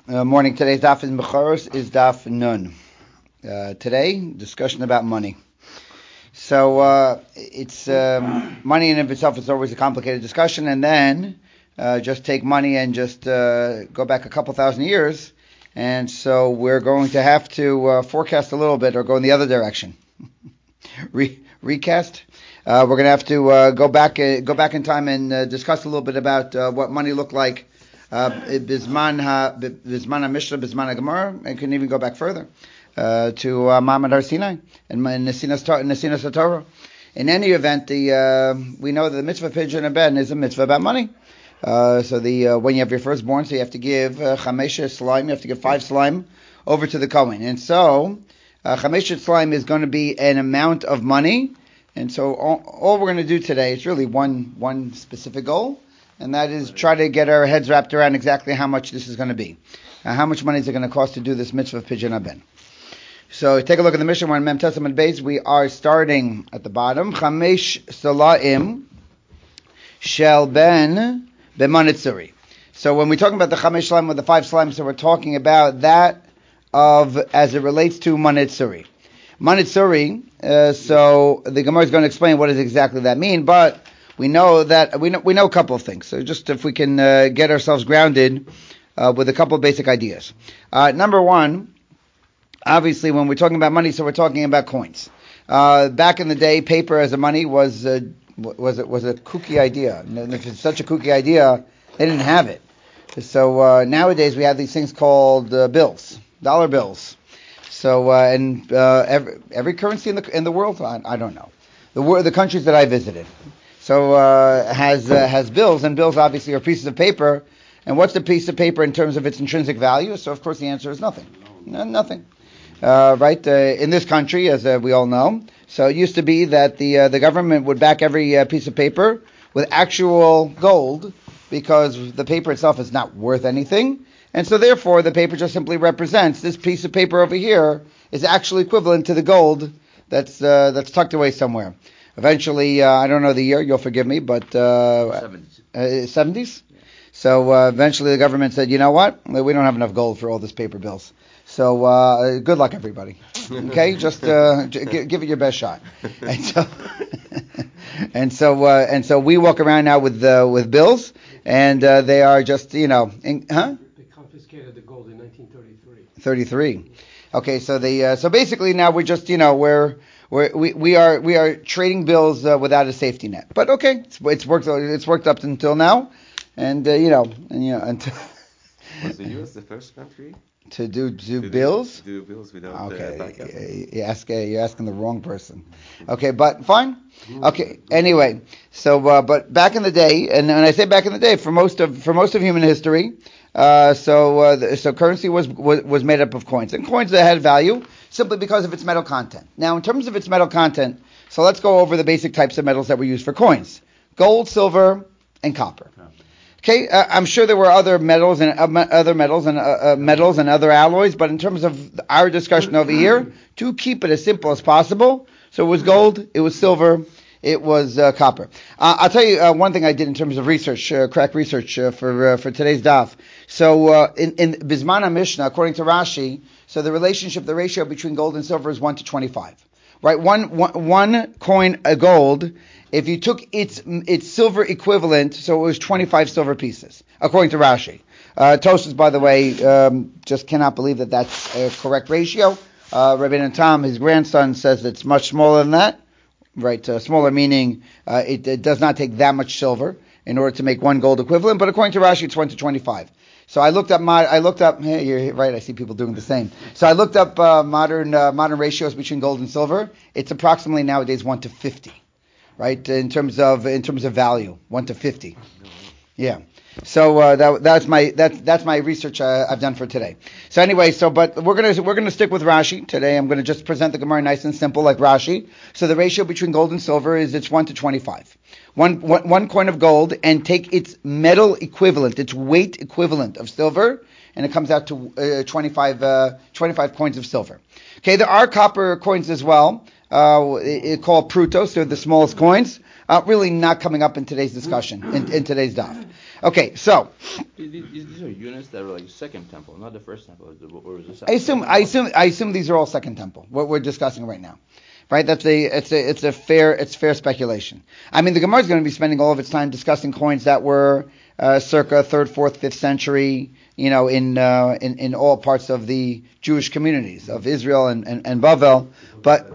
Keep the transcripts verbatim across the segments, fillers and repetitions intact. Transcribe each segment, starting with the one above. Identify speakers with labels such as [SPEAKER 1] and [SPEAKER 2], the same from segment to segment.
[SPEAKER 1] Uh, morning. Today's daf in Bechoros is daf Nun. Uh, today, discussion about money. So uh, it's um, money in and of itself is always a complicated discussion, and then uh, just take money and just uh, go back a couple thousand years, and so we're going to have to uh, forecast a little bit or go in the other direction. Re- recast. Uh, we're going to have to uh, go back uh, go back in time and uh, discuss a little bit about uh, what money looked like. Uh, Bisman ha Bisman ha-Mishnah, Bisman ha-Gemara, and can even go back further uh, to uh, Ma'amad Har Sinai and Nesinas Torah. In any event, the uh, we know that the mitzvah pidyon ben is a mitzvah about money. Uh, so the uh, when you have your firstborn, so you have to give uh, chamesha slime, you have to give five slime over to the Kohen, and so uh, chamesha slime is going to be an amount of money, and so all, all we're going to do today is really one one specific goal. And that is try to get our heads wrapped around exactly how much this is going to be. Uh, how much money is it going to cost to do this mitzvah of pidyon ben? So take a look at the Mishnah. We're in Mem Tesam and Beis. We are starting at the bottom. Chamesh salaim shel ben b'manitzuri. So when we're talking about the chamesh slime with the five slimes, so we're talking about that of as it relates to manitzuri. Manitzuri. Uh, so the Gemara is going to explain what does exactly that mean, but We know that we know we know a couple of things. So just if we can uh, get ourselves grounded uh, with a couple of basic ideas. Uh, number one, obviously, when we're talking about money, so we're talking about coins. Uh, back in the day, paper as a money was uh, was was a kooky idea. And if it's such a kooky idea, they didn't have it. So uh, nowadays we have these things called uh, bills, dollar bills. So uh, and uh, every every currency in the in the world, I, I don't know, the the countries that I visited. So uh, has uh, has bills, and bills obviously are pieces of paper. And what's the piece of paper in terms of its intrinsic value? So of course the answer is nothing, no, nothing. Uh, right? Uh, in this country, as uh, we all know, so it used to be that the uh, the government would back every uh, piece of paper with actual gold because the paper itself is not worth anything, and so therefore the paper just simply represents this piece of paper over here is actually equivalent to the gold that's uh, that's tucked away somewhere. Eventually, uh, I don't know the year, you'll forgive me, but uh, seventies. Uh, seventies? Yeah. So uh, eventually the government said, you know what? We don't have enough gold for all this paper bills. So uh, good luck, everybody. Okay, just uh, g- give it your best shot. And so, and so, uh, and so we walk around now with uh, with bills, and uh, they are just, you know, in, huh?
[SPEAKER 2] They confiscated the gold in nineteen thirty-three.
[SPEAKER 1] thirty-three. Okay, so the uh, so basically now we're just, you know, we're We're, we we are we are trading bills uh, without a safety net, but okay, it's, it's worked it's worked up until now, and uh, you know and you know until
[SPEAKER 3] was the U S the first country
[SPEAKER 1] to do do
[SPEAKER 3] to
[SPEAKER 1] bills?
[SPEAKER 3] Do, do bills without
[SPEAKER 1] okay,
[SPEAKER 3] uh, backup.
[SPEAKER 1] you ask you're asking the wrong person. Okay, but fine. Okay, anyway, so uh, but back in the day, and when I say back in the day, for most of for most of human history, uh, so uh, the, so currency was, was was made up of coins, and coins that had value simply because of its metal content. Now, in terms of its metal content, so let's go over the basic types of metals that were used for coins: gold, silver, and copper. Okay, uh, I'm sure there were other metals and uh, other metals and uh, uh, metals and other alloys, but in terms of our discussion over here, to keep it as simple as possible, so it was gold, it was silver, it was uh, copper. Uh, I'll tell you uh, one thing I did in terms of research, uh, crack research uh, for uh, for today's daf. So uh, in, in Bisman ha-Mishnah, according to Rashi, so the relationship, the ratio between gold and silver is one to twenty-five. Right, one, one, one coin of gold, if you took its its silver equivalent, so it was twenty-five silver pieces, according to Rashi. Uh, Tosfos, by the way, um, just cannot believe that that's a correct ratio. Uh, Rabbeinu Tam, his grandson, says it's much smaller than that. Right, uh, smaller meaning uh, it, it does not take that much silver in order to make one gold equivalent, but according to Rashi, it's one to twenty-five. So I looked up, mod, I looked up, hey, you're right, I see people doing the same. So I looked up uh, modern uh, modern ratios between gold and silver. It's approximately nowadays one to fifty, right? In terms of in terms of value, one to fifty. Yeah. So uh, that, that's my that's that's my research uh, I've done for today. So anyway, so but we're gonna we're gonna stick with Rashi today. I'm gonna just present the Gemara nice and simple like Rashi. So the ratio between gold and silver is it's one to twenty-five. One, one one coin of gold and take its metal equivalent, its weight equivalent of silver, and it comes out to uh, twenty-five uh, twenty-five coins of silver. Okay, there are copper coins as well, uh, it, it called prutos. They're the smallest coins. Uh, really not coming up in today's discussion, in, in today's daf. Okay, so
[SPEAKER 4] These, these are units that are like second temple, not the first temple. Or is the second
[SPEAKER 1] I assume,
[SPEAKER 4] temple?
[SPEAKER 1] I assume, I assume these are all second temple. What we're discussing right now, right? That's a, it's a, it's a fair, it's fair speculation. I mean, the Gemara is going to be spending all of its time discussing coins that were uh, circa third, fourth, fifth century, you know, in uh, in in all parts of the Jewish communities of Israel and and, and Bavel. But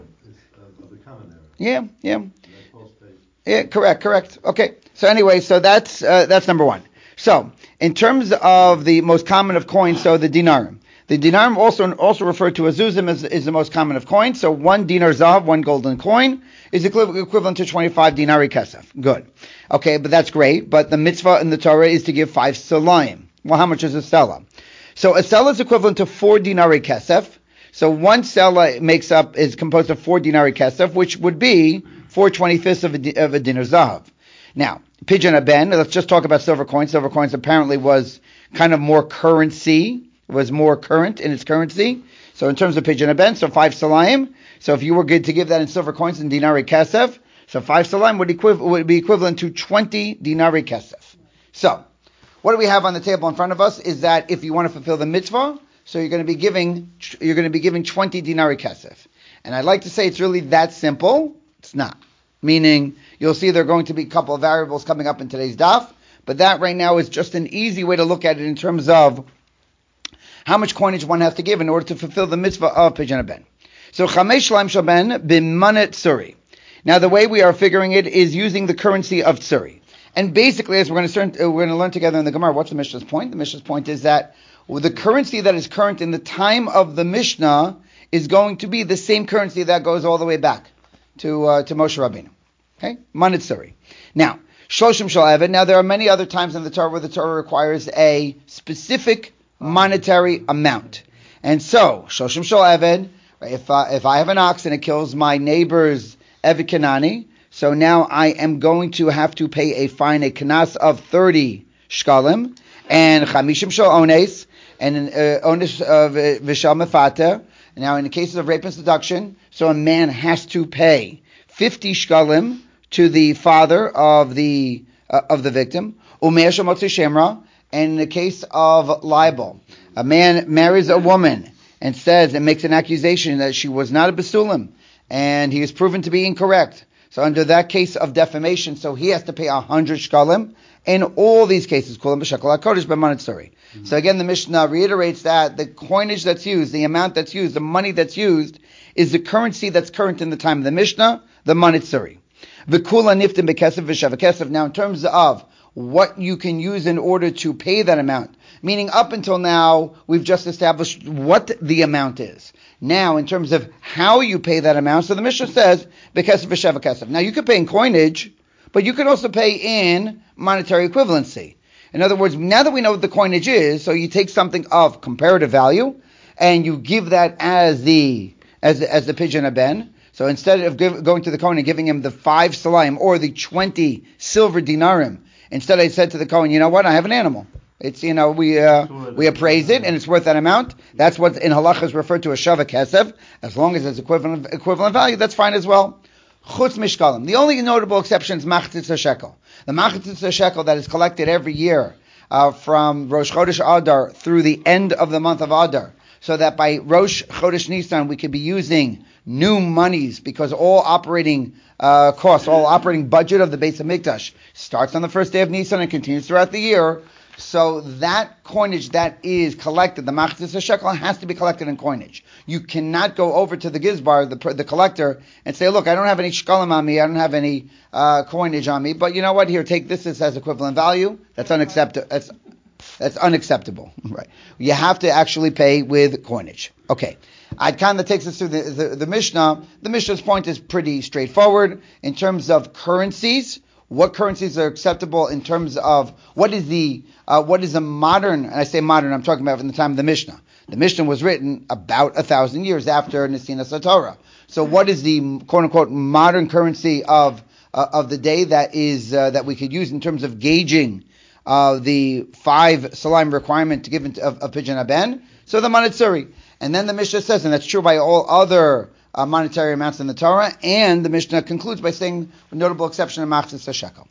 [SPEAKER 1] yeah, yeah, yeah, correct, correct. Okay. So anyway, so that's uh, that's number one. So in terms of the most common of coins, so the dinarim. The dinarim also also referred to as zuzim is, is the most common of coins. So one dinar zav, one golden coin, is equivalent, equivalent to twenty-five dinari kesef. Good. Okay, but that's great. But the mitzvah in the Torah is to give five salayim. Well, how much is a selah? So a selah is equivalent to four dinari kesef. So one selah makes up, is composed of four dinari kesef, which would be four twenty-fifths of a, of a dinar zav. Now, Pidyon Haben, let's just talk about silver coins. Silver coins apparently was kind of more currency, was more current in its currency. So in terms of Pidyon Haben, so five salayim. So if you were good to give that in silver coins in dinari kesef, so five salayim would, equiv- would be equivalent to twenty dinari kesef. So, what do we have on the table in front of us is that if you want to fulfill the mitzvah, so you're going to be giving, you're going to be giving twenty dinari kesef. And I'd like to say it's really that simple. It's not. Meaning, you'll see there are going to be a couple of variables coming up in today's daf, but that right now is just an easy way to look at it in terms of how much coinage one has to give in order to fulfill the mitzvah of Pidyon Haben. So, Chamesh Shalaim Shaben b'manet tsuri. Now, the way we are figuring it is using the currency of tsuri. And basically, as we're going to start, uh, we're going to learn together in the Gemara, what's the Mishnah's point? The Mishnah's point is that well, the currency that is current in the time of the Mishnah is going to be the same currency that goes all the way back to uh, to Moshe Rabbeinu. Okay? Manet tsuri. Now, Shoshim Shal Eved. Now, there are many other times in the Torah where the Torah requires a specific monetary amount. And so, Shoshim Shal Eved, if, uh, if I have an ox and it kills my neighbor's Eved Kanani, so now I am going to have to pay a fine, a knas of thirty shkalim, and Chamishim Shal Ones, and uh, Ones of Vishal Mefater. Now, in the cases of rape and seduction, so a man has to pay fifty shkalim to the father of the uh, of the victim. Umeir Shemotzi Shemra. And in the case of libel, a man marries a woman and says and makes an accusation that she was not a basulim, and he is proven to be incorrect. So under that case of defamation, so he has to pay a hundred shkalim. In all these cases, kulam b'shekel hakodesh b'manet tsuri. So again, the Mishnah reiterates that the coinage that's used, the amount that's used, the money that's used, is the currency that's current in the time of the Mishnah, the manet tsuri. V'kula niftim b'kesef v'sheva kesef. Now, in terms of what you can use in order to pay that amount, meaning up until now, we've just established what the amount is. Now, in terms of how you pay that amount, so the Mishnah says, b'kesef v'sheva kesef. Now, you could pay in coinage, but you could also pay in monetary equivalency. In other words, now that we know what the coinage is, so you take something of comparative value, and you give that as the as as the Pidyon Haben. So instead of give, going to the Kohen and giving him the five salayim or the twenty silver dinarim, instead I said to the Kohen, you know what, I have an animal. It's, you know, we uh, we appraise it and it's worth that amount. That's what in halacha is referred to as shava kesef. As long as it's equivalent equivalent value, that's fine as well. Chutz mishkalim. The only notable exception is machatzis shekel. The machatzis shekel that is collected every year uh, from Rosh Chodesh Adar through the end of the month of Adar, so that by Rosh Chodesh Nisan we could be using new monies, because all operating uh, costs, all operating budget of the Beis Hamikdash starts on the first day of Nisan and continues throughout the year. So that coinage that is collected, the machatzis shekel, has to be collected in coinage. You cannot go over to the gizbar, the, the collector, and say, look, I don't have any shkalim on me, I don't have any uh, coinage on me, but you know what, here, take this, this has equivalent value. That's unacceptable. That's, that's unacceptable. Right? You have to actually pay with coinage. Okay. I'd kind of takes us through the, the, the Mishnah. The Mishnah's point is pretty straightforward. In terms of currencies, what currencies are acceptable in terms of what is the uh, what is a modern, and I say modern, I'm talking about from the time of the Mishnah. The Mishnah was written about a thousand years after Nesinas HaTorah. So what is the quote unquote modern currency of uh, of the day that is uh, that we could use in terms of gauging uh, the five salayim requirement to give into, of, of Pidyon Haben? So the manet tsuri. And then the Mishnah says, and that's true by all other uh, monetary amounts in the Torah, and the Mishnah concludes by saying, with notable exception of machatzis shekel.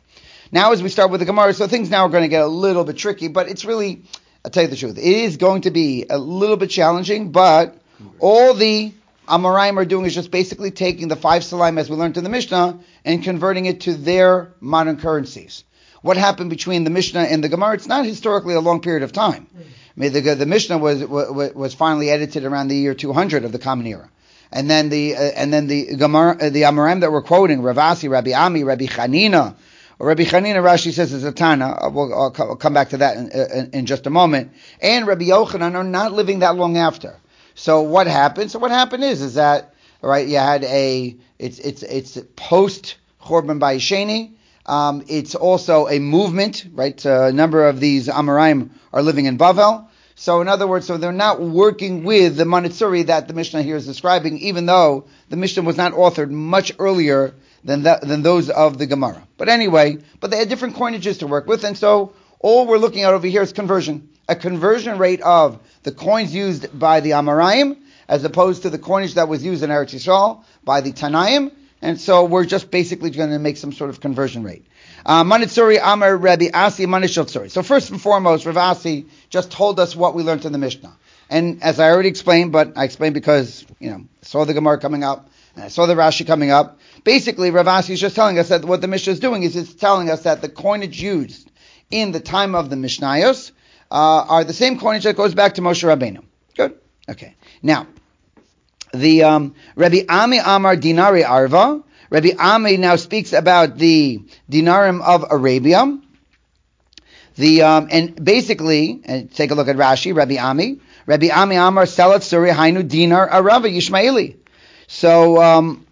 [SPEAKER 1] Now as we start with the Gemara, so things now are going to get a little bit tricky, but it's really, I'll tell you the truth, it is going to be a little bit challenging, but all the Amoraim are doing is just basically taking the five Salaim as we learned in the Mishnah and converting it to their modern currencies. What happened between the Mishnah and the Gemara? It's not historically a long period of time. I mean, the, the Mishnah was, was was finally edited around the year two hundred of the Common Era. And then the uh, and then the Gemara, uh, the Amoraim that we're quoting, Rav Asi, Rabbi Ami, Rabbi Chanina, or Rabbi Chanina, Rashi says is a Tana. We'll, I'll, I'll come back to that in, in, in just a moment. And Rabbi Yochanan are not living that long after. So what happened? So what happened is is that right? You had a it's it's it's post Churban Bayesheni. Um, it's also a movement, right? Uh, a number of these Amoraim are living in Bavel. So in other words, so they're not working with the Manitzuri that the Mishnah here is describing, even though the Mishnah was not authored much earlier than that, than those of the Gemara. But anyway, but they had different coinages to work with, and so all we're looking at over here is conversion. A conversion rate of the coins used by the Amoraim as opposed to the coinage that was used in Eretz Yisrael by the Tanaim, and so we're just basically going to make some sort of conversion rate. Uh, Manitzuri Amar Rabbi Asi Manishal Tzuri. So first and foremost, Rav Asi just told us what we learned in the Mishnah. And as I already explained, but I explained because, you know, I saw the Gemara coming up, and I saw the Rashi coming up. Basically, Rav Asi is just telling us that what the Mishnah is doing is it's telling us that the coinage used in the time of the Mishnayos uh, are the same coinage that goes back to Moshe Rabbeinu. Good? Okay. Now, the um, Rabbi Ami Amar Dinari Arva. Rabbi Ami now speaks about the dinarim of Arabia. The um, and basically, and take a look at Rashi. Rabbi Ami, Rabbi Ami Amar Salat Suri Hainu Dinar Arava Yishmaeli. So um,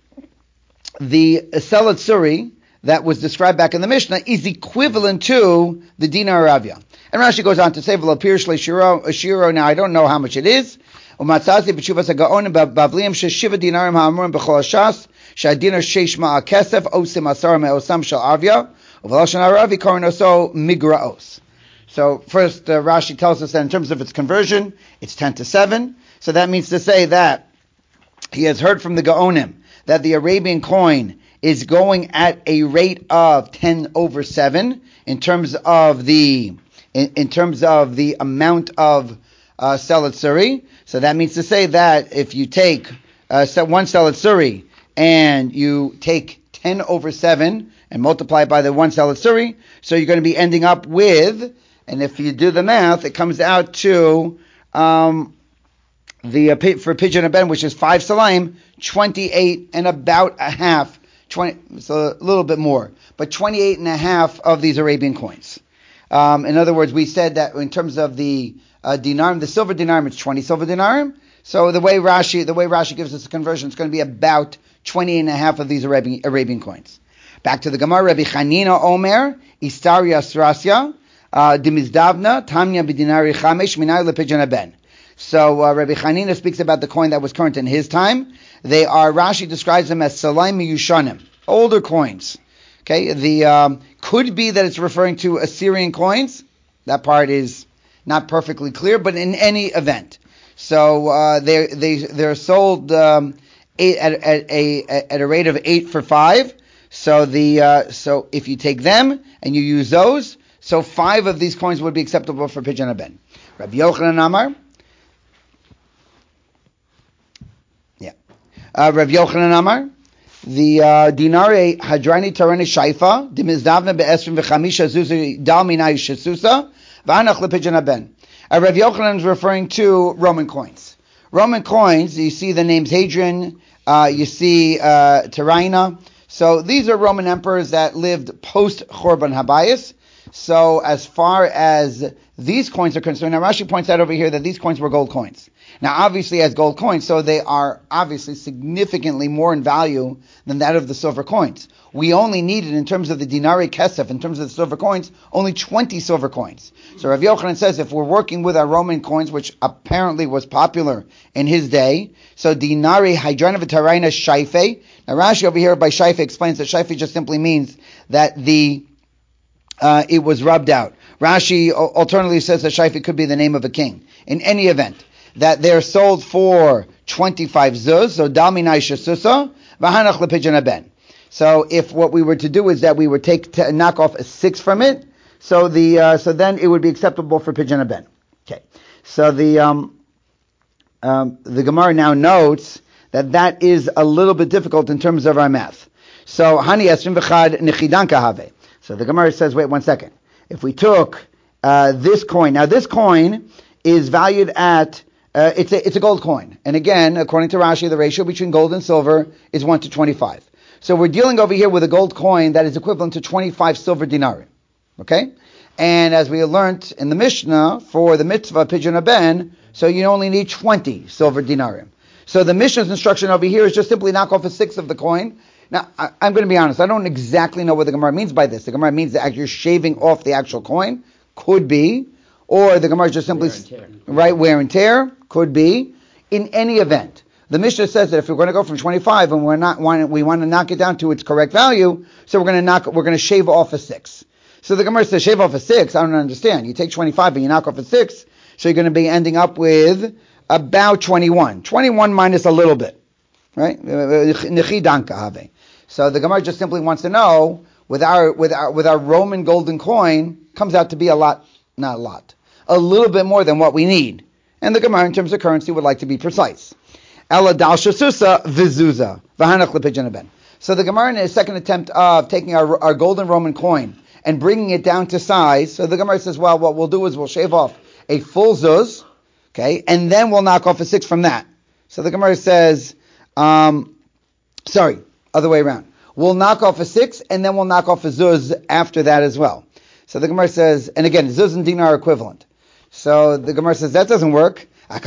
[SPEAKER 1] the Salat Suri that was described back in the Mishnah is equivalent to the Dinar Aravia. And Rashi goes on to say, "V'lo Pirsh le'shiro shiro." Now I don't know how much it is. Umatzazi b'tshuvas hagaonim bavliim sheshiva dinarim ha'amurim b'chol hashas. Shadinar sheish ma'akesef osim asar me'osam shel avya uveloshan aravi korinoso migraos. So first, uh, Rashi tells us that in terms of its conversion, it's ten to seven. So that means to say that he has heard from the Gaonim that the Arabian coin is going at a rate of ten over seven in terms of the in, in terms of the amount of uh, Salat Suri. So that means to say that if you take uh, one Salat Suri and you take ten over seven and multiply it by the one Salat Suri, so you're going to be ending up with, and if you do the math, it comes out to um, the uh, for Pidyon Haben, which is five Salaim, twenty-eight and about a half, twenty, so a little bit more, but twenty-eight and a half of these Arabian coins. Um, in other words, we said that in terms of the uh, dinarim, the silver dinarim, it's twenty silver dinarim. So the way Rashi, the way Rashi gives us a conversion, it's going to be about twenty and a half of these Arabian, Arabian coins. Back to the Gemara, Rabbi Chanina Omer, Istaria Srasya, Dimizdavna, Tamya Bidinari Chamesh, Minay Lepidyon Haben. So uh, Rabbi Chanina speaks about the coin that was current in his time. They are, Rashi describes them as Salaim Yushanim, older coins. Okay, the um, could be that it's referring to Assyrian coins. That part is not perfectly clear, but in any event. So uh, they they they're sold um, eight, at, at a at a rate of eight for five. So the uh, so if you take them and you use those, so five of these coins would be acceptable for Pidyon Haben. Rabbi Yochanan Amar, yeah, uh, Rabbi Yochanan Amar, the uh, dinare hadrani tarani shaifa dimizdavna be'esrim v'chamisha zuzi dal minay shesusa v'anach lepidyon Haben. Uh, Rabbi Yochanan is referring to Roman coins. Roman coins, you see the names Hadrian, uh, you see uh, Taraina. So these are Roman emperors that lived post Churban Habayis. So as far as these coins are concerned, now Rashi points out over here that these coins were gold coins. Now obviously as gold coins, so they are obviously significantly more in value than that of the silver coins. We only needed, in terms of the dinari kesef, in terms of the silver coins, only twenty silver coins. So Rav Yochanan says if we're working with our Roman coins, which apparently was popular in his day, so dinari hydrona v'taraina shaife. Now Rashi over here by shaife explains that shaife just simply means that the uh, it was rubbed out. Rashi alternatively says that shaife could be the name of a king. In any event, that they're sold for twenty-five zuz, so dalminai shesusa, v'hanach lepidyon Haben. So if what we were to do is that we would take to knock off a six from it, so the uh, so then it would be acceptable for Pidyon Ben. Okay. So the um, um, the Gemara now notes that that is a little bit difficult in terms of our math. So Hani Esrim V'chad Nechidan Kahave. So the Gemara says, wait one second. If we took uh, this coin, now this coin is valued at uh, it's a it's a gold coin, and again, according to Rashi, the ratio between gold and silver is one to twenty-five. So we're dealing over here with a gold coin that is equivalent to twenty-five silver dinarim. Okay? And as we learned in the Mishnah, for the mitzvah Pidyon Ben, so you only need twenty silver dinarim. So the Mishnah's instruction over here is just simply knock off a sixth of the coin. Now, I, I'm going to be honest, I don't exactly know what the Gemara means by this. The Gemara means that you're shaving off the actual coin. Could be. Or the Gemara just simply, right, wear and tear. Could be. In any event, the Mishnah says that if we're going to go from twenty-five and we're not want, we want to knock it down to its correct value, so we're going to knock, we're going to shave off a six. So the Gemara says shave off a six. I don't understand. You take twenty-five and you knock off a six, so you're going to be ending up with about twenty-one. twenty-one minus a little bit, right? So the Gemara just simply wants to know with our with our with our Roman golden coin comes out to be a lot, not a lot, a little bit more than what we need. And the Gemara, in terms of currency, would like to be precise. Ela dal shasusa vizuza v'hanach lepidyon ben. So the Gemara, in a second attempt of taking our, our golden Roman coin and bringing it down to size, so the Gemara says, well, what we'll do is we'll shave off a full zuz, okay, and then we'll knock off a six from that. So the Gemara says, um, sorry, other way around. We'll knock off a six, and then we'll knock off a zuz after that as well. So the Gemara says, and again, zuz and dinar are equivalent. So the Gemara says, that doesn't work.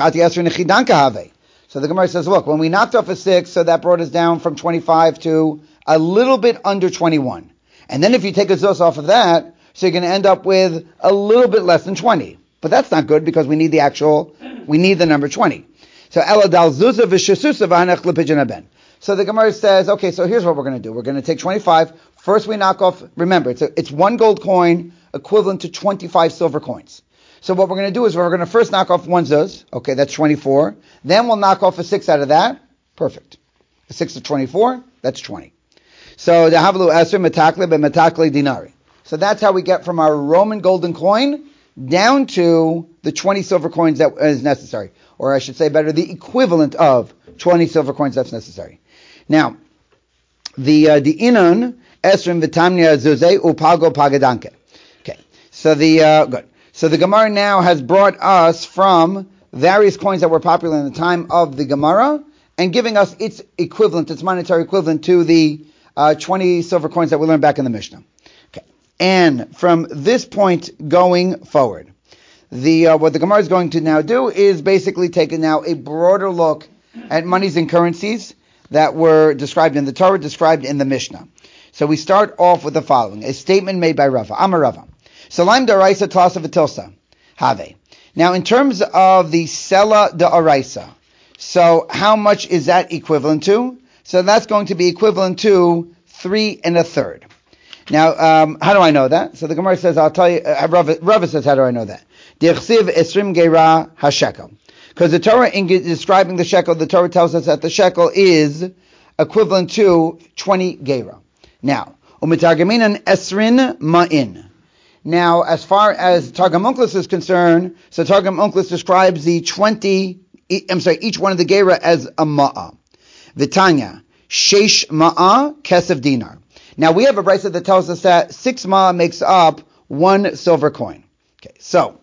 [SPEAKER 1] So the Gemara says, look, when we knocked off a six, so that brought us down from twenty-five to a little bit under twenty-one. And then if you take a zuz off of that, so you're going to end up with a little bit less than twenty. But that's not good because we need the actual, we need the number twenty. So ela dal zuzah v'shasusa v'hanech lepidyon ben. So the Gemara says, okay, so here's what we're going to do. We're going to take twenty-five. First we knock off, remember, it's a, it's one gold coin equivalent to twenty-five silver coins. So what we're going to do is we're going to first knock off one zuz. Okay, that's twenty-four. Then we'll knock off a six out of that. Perfect. A six of twenty-four, that's twenty. So the havlu esrim metakle be metakle dinari. So that's how we get from our Roman golden coin down to the twenty silver coins that is necessary. Or I should say better, the equivalent of twenty silver coins that's necessary. Now, the uh, the inon esrim v'tamnia zuzei upago pagadanke. Okay, so the uh, good. So the Gemara now has brought us from various coins that were popular in the time of the Gemara and giving us its equivalent, its monetary equivalent to the uh, twenty silver coins that we learned back in the Mishnah. Okay, and from this point going forward, the uh, what the Gemara is going to now do is basically take now a broader look at monies and currencies that were described in the Torah, described in the Mishnah. So we start off with the following: a statement made by Rava, Amar Rava. Salam da'araisa tlasa v'tilsa have. Now, in terms of the sela da'araisa, so how much is that equivalent to? So that's going to be equivalent to three and a third. Now, um, how do I know that? So the Gemara says, I'll tell you, uh, Rava, Rava says, how do I know that? Dichsiv esrim geira hashekel. Because the Torah, in describing the shekel, the Torah tells us that the shekel is equivalent to twenty geira. Now, umitargaminan esrin ma'in. Now, as far as Targum Onkelos is concerned, so Targum Onkelos describes the twenty, I'm sorry, each one of the geira as a ma'ah. Vitanya, sheish ma'ah, kesef dinar. Now, we have a brisa that tells us that six ma'ah makes up one silver coin. Okay, so,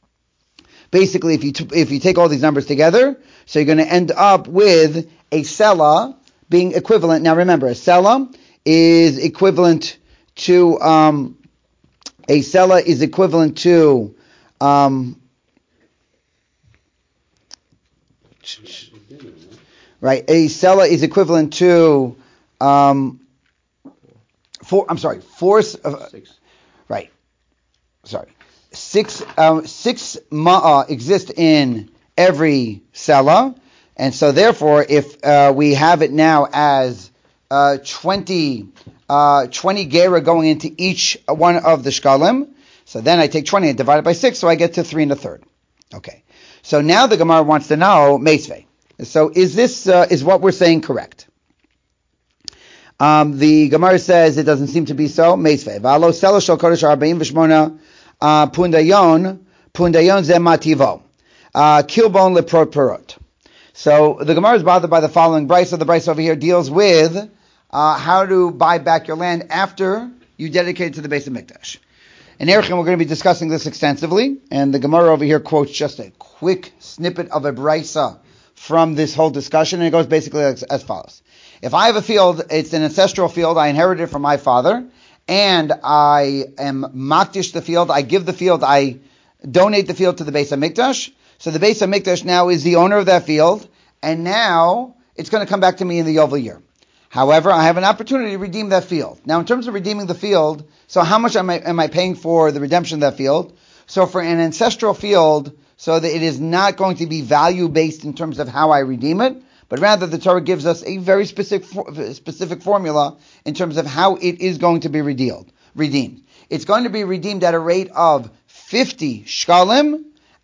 [SPEAKER 1] basically, if you t- if you take all these numbers together, so you're going to end up with a sela being equivalent. Now, remember, a sela is equivalent to, um, a sela is equivalent to, um, right, a sela is equivalent to, um, four, I'm sorry, four, uh,
[SPEAKER 4] Six.
[SPEAKER 1] right, sorry, six, um, six ma'ah exist in every sela, and so therefore, if uh, we have it now as uh, twenty, uh, twenty geira going into each one of the shkalim, so then I take twenty and divide it by six, so I get to three and a third. Okay, so now the Gemara wants to know meisvei. So is this uh, is what we're saying correct? Um, the Gemara says it doesn't seem to be so. Meisvei. V'alo selo shel kodesh arba'im v'shmona pundayon pundayon ze mativo kilbon leprot perot. So the Gemara is bothered by the following brisa. The brisa over here deals with uh, how to buy back your land after you dedicate it to the Beis Hamikdash. In Erechim, we're going to be discussing this extensively, and the Gemara over here quotes just a quick snippet of a brisa from this whole discussion, and it goes basically as, as follows. If I have a field, it's an ancestral field, I inherited it from my father, and I am makdish the field, I give the field, I donate the field to the Beis Hamikdash. So the Beis Hamikdash now is the owner of that field, and now it's going to come back to me in the Yovel year. However, I have an opportunity to redeem that field. Now, in terms of redeeming the field, so how much am I, am I paying for the redemption of that field? So for an ancestral field, so that it is not going to be value-based in terms of how I redeem it, but rather the Torah gives us a very specific specific formula in terms of how it is going to be redeemed. Redeemed. It's going to be redeemed at a rate of fifty shkalim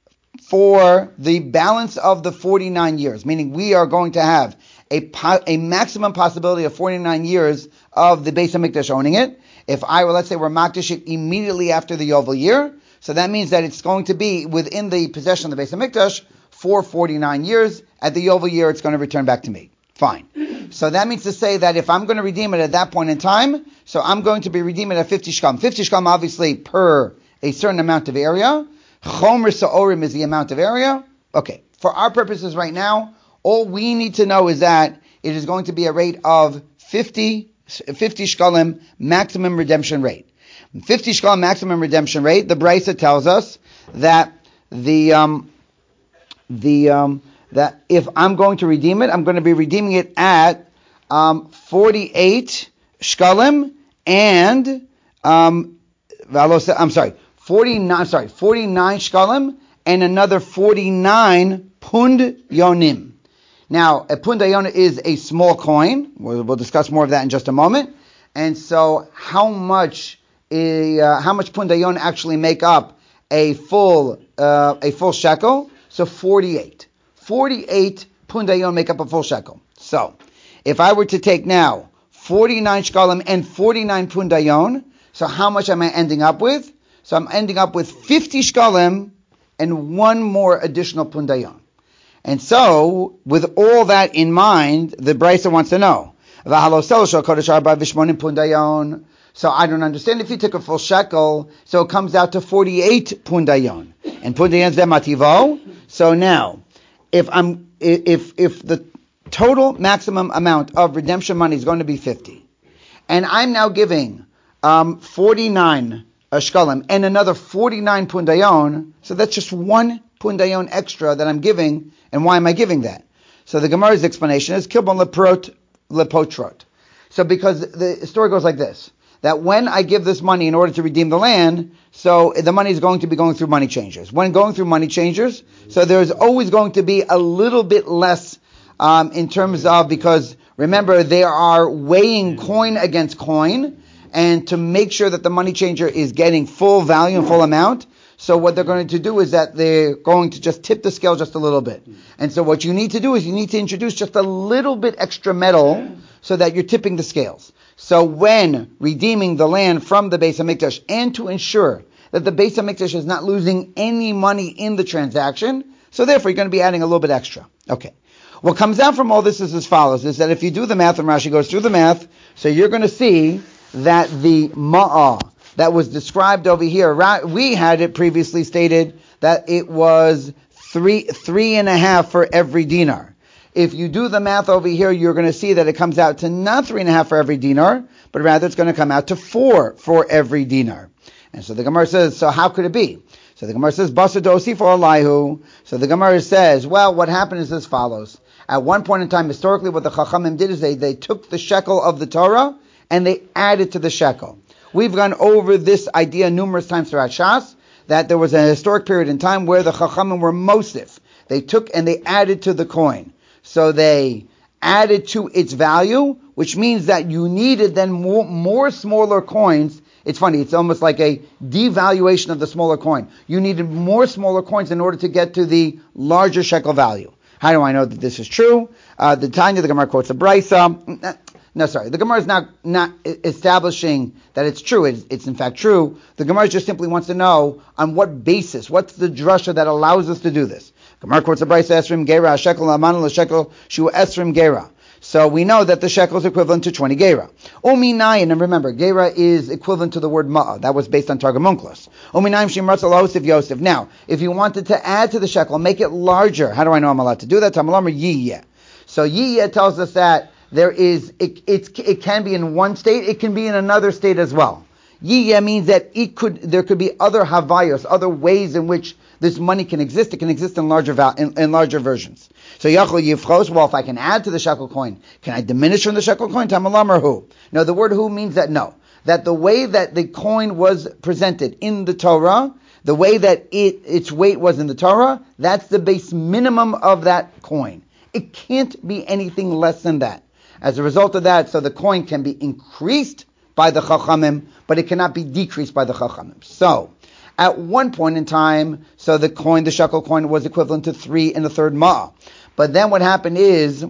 [SPEAKER 1] for the balance of the forty-nine years, meaning we are going to have a po- a maximum possibility of forty-nine years of the Beis Hamikdash owning it. If I were, let's say, we're makdish it immediately after the Yovel year, so that means that it's going to be within the possession of the Beis Hamikdash for forty-nine years. At the Yovel year, it's going to return back to me. Fine. So that means to say that if I'm going to redeem it at that point in time, so I'm going to be redeeming it at fifty shkam. fifty shkam, obviously, per a certain amount of area. Chomer sa'orim is the amount of area. Okay. For our purposes right now, all we need to know is that it is going to be a rate of fifty, fifty shkalim maximum redemption rate. fifty shkalim maximum redemption rate, the Brisa tells us that the, um, the, um, that if I'm going to redeem it, I'm going to be redeeming it at, um, forty-eight shkalim and, um, I'm sorry, forty-nine, sorry, forty-nine shkalim and another forty-nine pund yonim. Now, a pund yon is a small coin. We'll, we'll discuss more of that in just a moment. And so, how much a, uh, how much pund yon actually make up a full uh, a full shekel? So forty-eight. forty-eight pund yon make up a full shekel. So, if I were to take now forty-nine shkalim and forty-nine pund yon, so how much am I ending up with? So I'm ending up with fifty shkalim and one more additional pund yon. And so, with all that in mind, the Brisa wants to know. So I don't understand if you took a full shekel, so it comes out to forty-eight pundayon. And pundayon is mativo. So now, if I'm if if the total maximum amount of redemption money is going to be fifty, and I'm now giving um, forty-nine shkalim and another forty-nine pundayon, so that's just one pundayon extra that I'm giving. And why am I giving that? So the Gemara's explanation is kilbon leprot lepotrot. So because the story goes like this, that when I give this money in order to redeem the land, so the money is going to be going through money changers. When going through money changers, so there's always going to be a little bit less um, in terms of, because remember, they are weighing coin against coin, and to make sure that the money changer is getting full value and full amount. So what they're going to do is that they're going to just tip the scale just a little bit. And so what you need to do is you need to introduce just a little bit extra metal so that you're tipping the scales. So when redeeming the land from the Beis Hamikdash, and to ensure that the Beis Hamikdash is not losing any money in the transaction, so therefore you're going to be adding a little bit extra. Okay. What comes out from all this is as follows, is that if you do the math, and Rashi goes through the math, so you're going to see that the ma'ah that was described over here, we had it previously stated that it was three, three and a half for every dinar. If you do the math over here, you're going to see that it comes out to not three and a half for every dinar, but rather it's going to come out to four for every dinar. And so the Gemara says, so how could it be? So the Gemara says, Basa dosi for Alaihu. So the Gemara says, well, what happened is as follows. At one point in time, historically, what the Chachamim did is they, they took the shekel of the Torah and they added to the shekel. We've gone over this idea numerous times throughout Shas, that there was a historic period in time where the Chachamim were mosif. They took and they added to the coin. So they added to its value, which means that you needed then more, more smaller coins. It's funny, it's almost like a devaluation of the smaller coin. You needed more smaller coins in order to get to the larger shekel value. How do I know that this is true? Uh, the Tanya, the Gemara quotes a Brisa. No, sorry. The Gemara is not not establishing that it's true. It's, it's in fact true. The Gemara just simply wants to know on what basis. What's the drasha that allows us to do this? Gemara quotes a brayso esrim gera shekel aman l'shekel shu esrim gera. So we know that the shekel is equivalent to twenty gera. Uminayin, and remember, gera is equivalent to the word ma'a. That was based on Targum Onkelos. Uminayim shimratz al Yosef. Now, if you wanted to add to the shekel, make it larger. How do I know I'm allowed to do that? Tamalamar yiyeh. So yiyeh tells us that there is, it, it, it can be in one state, it can be in another state as well. Yiyeh means that it could, there could be other havayos, other ways in which this money can exist. It can exist in larger val, in, in larger versions. So yachol yivchos, well, if I can add to the shekel coin, can I diminish from the shekel coin? Tamalamar hu. No, the word hu means that no. That the way that the coin was presented in the Torah, the way that it, its weight was in the Torah, that's the base minimum of that coin. It can't be anything less than that. As a result of that, so the coin can be increased by the Chachamim, but it cannot be decreased by the Chachamim. So, at one point in time, so the coin, the shekel coin, was equivalent to three and a third ma'ah. But then what happened is,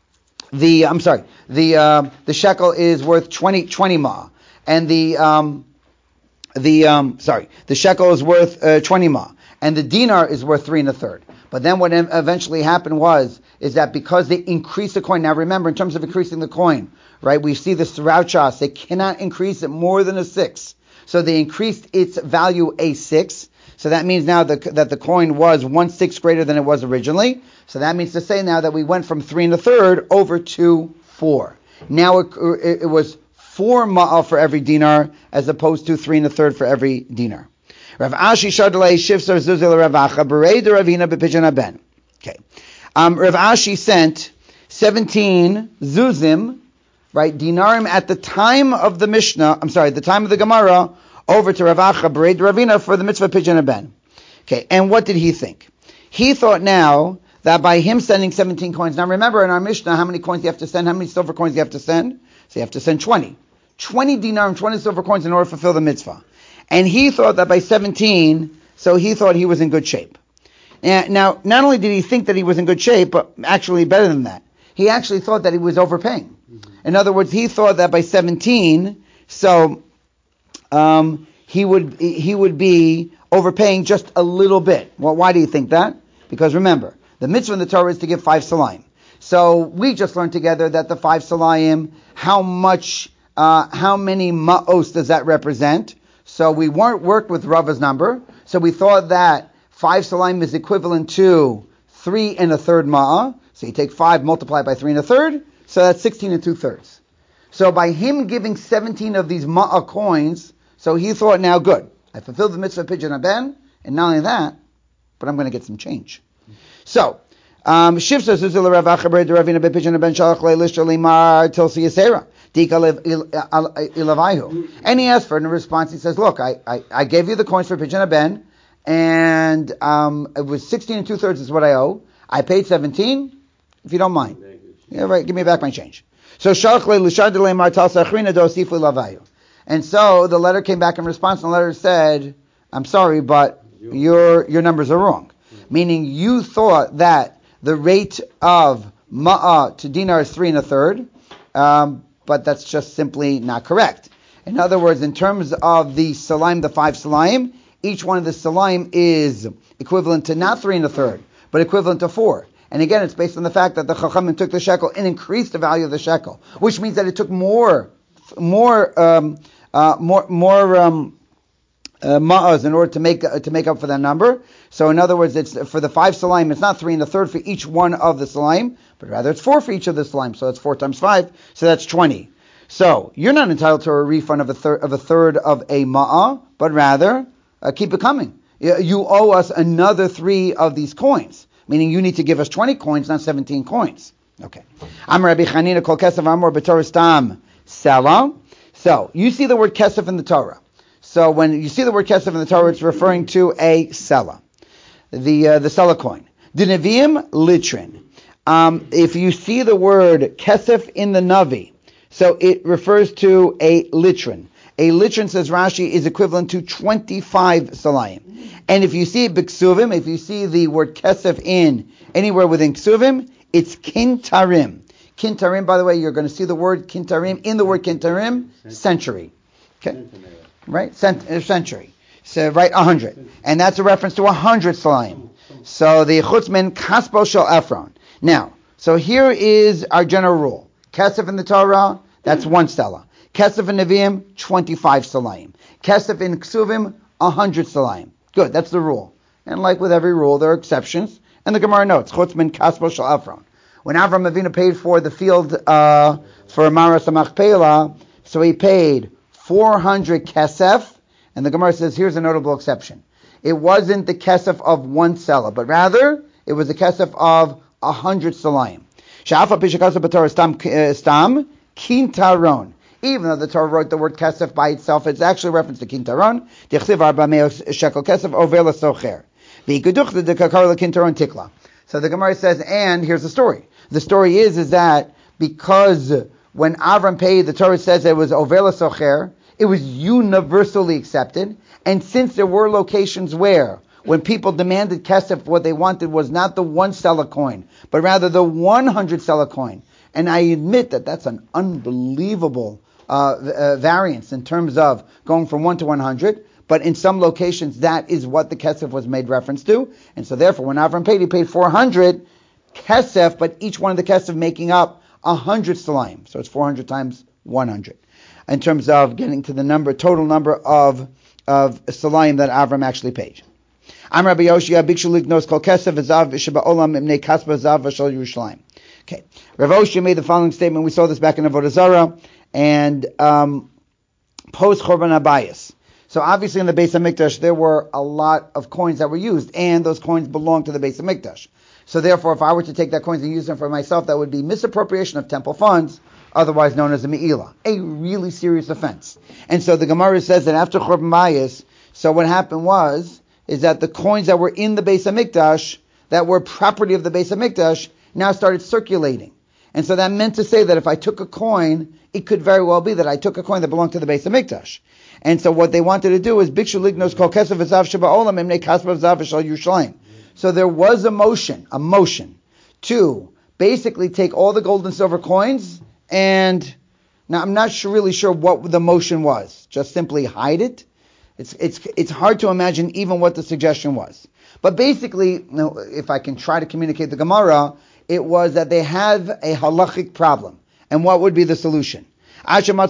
[SPEAKER 1] the, I'm sorry, the uh, the shekel is worth twenty, twenty ma'ah. And the, um, the, um, sorry, the shekel is worth uh, twenty ma'ah. And the dinar is worth three and a third. But then what eventually happened was, is that because they increased the coin, now remember, in terms of increasing the coin, right, we see this throughout Shas, they cannot increase it more than a six. So they increased its value a six. So that means now the, that the coin was one sixth greater than it was originally. So that means to say now that we went from three and a third over to four. Now it, it, it was four ma'al for every dinar, as opposed to three and a third for every dinar. Rav Ashi Shardalei Shifsar Zuzil Rav Acha Berei de Ravina Bepijan Aben. Okay. Um, Rav Ashi sent seventeen zuzim, right, dinarim at the time of the Mishnah, I'm sorry, the time of the Gemara, over to Rav Acha Berei de Ravina for the mitzvah Pijan Aben. Okay, and what did he think? He thought now that by him sending seventeen coins, now remember in our Mishnah, how many coins you have to send, how many silver coins you have to send? So you have to send twenty. twenty dinarim, twenty silver coins in order to fulfill the mitzvah. And he thought that by seventeen, so he thought he was in good shape. Now, not only did he think that he was in good shape, but actually better than that, he actually thought that he was overpaying. Mm-hmm. In other words, he thought that by seventeen, so um, he would he would be overpaying just a little bit. Well, why do you think that? Because remember, the mitzvah in the Torah is to give five salayim. So we just learned together that the five salayim, how much, uh, how many ma'os does that represent? So we weren't worked with Rava's number. So we thought that five salayim is equivalent to three and a third ma'ah. So you take five, multiply by three and a third. So that's sixteen and two thirds. So by him giving seventeen of these ma'ah coins, so he thought, now good, I fulfilled the mitzvah Pijan Aben, and not only that, but I'm going to get some change. So, um, Shifsa Zuzil Rav Acha Berei de Ravina Bepijan Aben Shalach Leilish Shalimar Tilsi Yisera. And he asked for it in response. He says, look, I, I, I gave you the coins for Pijan Aben, and um, it was sixteen and two thirds is what I owe. I paid seventeen, if you don't mind. Yeah, right, give me back my change. So, and so the letter came back in response, and the letter said, I'm sorry, but your your numbers are wrong. Meaning you thought that the rate of ma'ah to dinar is three and a third, um, but that's just simply not correct. In other words, in terms of the salayim, the five salayim, each one of the salayim is equivalent to not three and a third, but equivalent to four. And again, it's based on the fact that the Chachamim took the shekel and increased the value of the shekel, which means that it took more, more, um, uh, more, more um, uh, ma'as in order to make uh, to make up for that number. So, in other words, it's for the five salayim, it's not three and a third for each one of the salayim, but rather it's four for each of the salayim. So it's four times five, so that's twenty. So you're not entitled to a refund of a third of a third of a ma'ah, but rather uh, keep it coming. You owe us another three of these coins. Meaning you need to give us twenty coins, not seventeen coins. Okay. Am Rabbi Chanina kol kesef amor b'Torah stam sela. So, you see the word kesef in the Torah. So, when you see the word kesef in the Torah, it's referring to a sela. The uh, the sela coin. Dinavim litrin. Um, if you see the word kesef in the Navi, so it refers to a litrin. A litrin, says Rashi, is equivalent to twenty-five salayim. And if you see it b'ksuvim, if you see the word kesef in anywhere within ksuvim, it's kintarim. Kintarim, by the way, you're going to see the word kintarim in the word kintarim, century. Okay, right? Cent- uh, century. So, right, a hundred. And that's a reference to a hundred salayim. So the chutzmin kaspo shel Ephron. Now, so here is our general rule. Kesef in the Torah, that's one stela. Kesef in Nevi'im, twenty-five salayim. Kesef in Ksuvim, one hundred salayim. Good, that's the rule. And like with every rule, there are exceptions. And the Gemara notes, chutzmin kaspo shel Ephron. When Avram Avinu paid for the field uh, for Maras Machpelah, so he paid four hundred kesef, and the Gemara says, here's a notable exception. It wasn't the kesef of one selah, but rather, it was the kesef of a hundred salayim. Sha'afa pishakasa b'Torah stam stam kintaron. Even though the Torah wrote the word kesef by itself, it's actually a reference to kintaron. Dichsiv arba me'os shekel kesef over l'socher. V'ikuduch the kakar l'kintaron tikla. So the Gemara says, and here's the story. The story is, is that because when Avram paid, the Torah says it was over l'socher, it was universally accepted. And since there were locations where, when people demanded kesef, what they wanted was not the one selah coin, but rather the one hundred selah coin. And I admit that that's an unbelievable uh, uh, variance in terms of going from one to one hundred. But in some locations, that is what the kesef was made reference to. And so therefore, when Avram paid, he paid four hundred kesef, but each one of the kesef making up one hundred salayim. So it's four hundred times one hundred. In terms of getting to the number, total number of, of salayim that Avram actually paid. I'm Rabbi Yoshia, Bikshu Lignos Kol Kesef V'Zav Sheba Olam Imnei Kaspa Zav V'Shal Yerushalayim. Okay. Rav Oshia made the following statement. We saw this back in Avodah Zarah and um, post Chorban Habayis. So obviously in the Beis HaMikdash there were a lot of coins that were used, and those coins belonged to the Beis HaMikdash. So therefore, if I were to take that coins and use them for myself, that would be misappropriation of temple funds, otherwise known as a me'ilah, a really serious offense. And so the Gemara says that after Chorban Habayis, so what happened was is that the coins that were in the Beis HaMikdash, that were property of the Beis HaMikdash, now started circulating. And so that meant to say that if I took a coin, it could very well be that I took a coin that belonged to the Beis HaMikdash. And so what they wanted to do is Bikshu Lignos Kol Kesef V'Zav Sheba Olam Imnei Kaspa V'Zav V'Shal Yerushalayim. So there was a motion, a motion to basically take all the gold and silver coins and, now I'm not sure, really sure what the motion was. Just simply hide it. It's it's it's hard to imagine even what the suggestion was. But basically, you know, if I can try to communicate the Gemara, it was that they have a halachic problem. And what would be the solution? So the